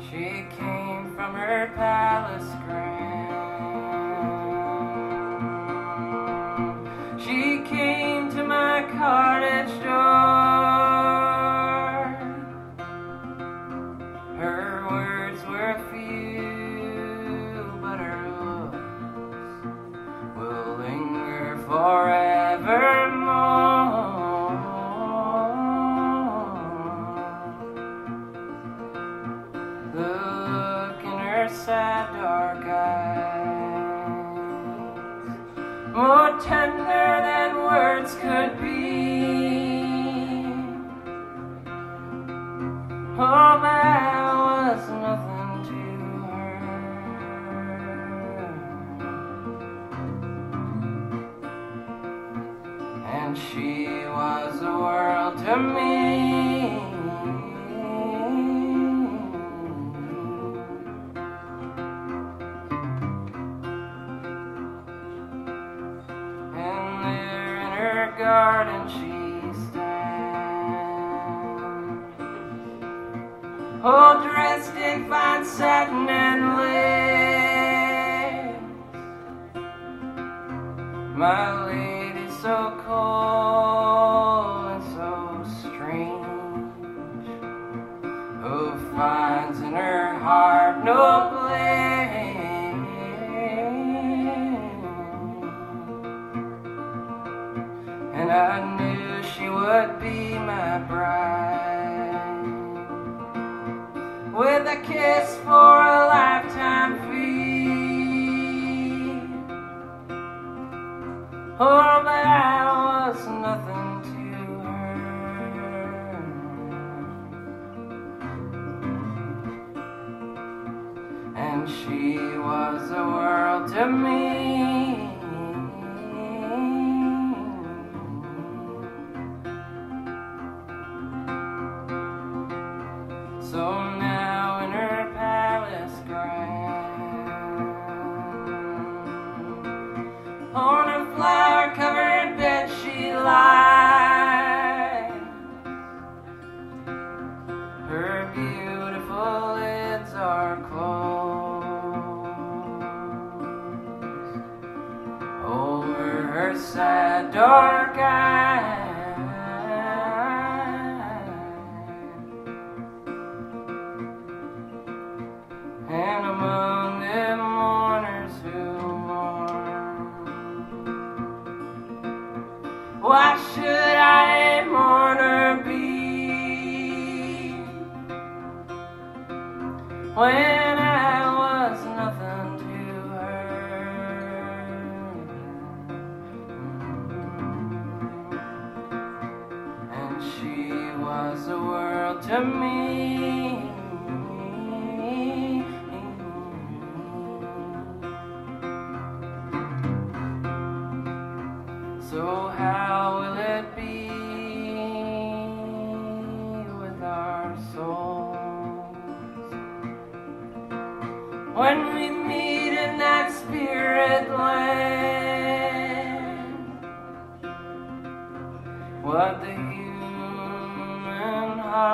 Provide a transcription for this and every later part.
She came from her palace grand. She came to my cottage door. Her words were few, but her looks will linger forevermore. The look in her sad dark eyes, more tender than words could be. Oh, that was nothing to her, and she was the world to me. Garden she stands, all dressed in fine satin and lace. My lady so cold and so strange, who finds in her heart no blame. And I knew she would be my bride, with a kiss for a lifetime fee. Oh, but I was nothing to her, and she was the world to me. So now in her palace grand, on a flower-covered bed she lies. Her beautiful lids are closed over her sad dark eyes. And among them mourners who mourn, why should I a mourner be, when I was nothing to her, and she was the world to me. So how will it be with our souls when we meet in that spirit land? What the human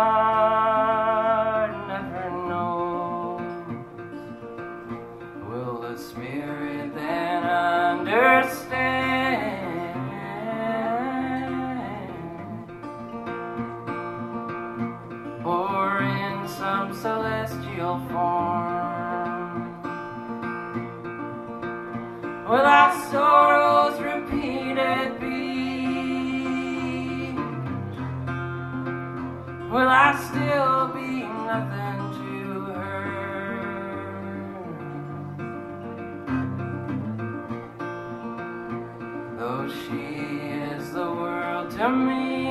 heart never knows, will the spirit then understand? Or in some celestial form will our sorrows repeated be? Will I still be nothing to her, though she is the world to me?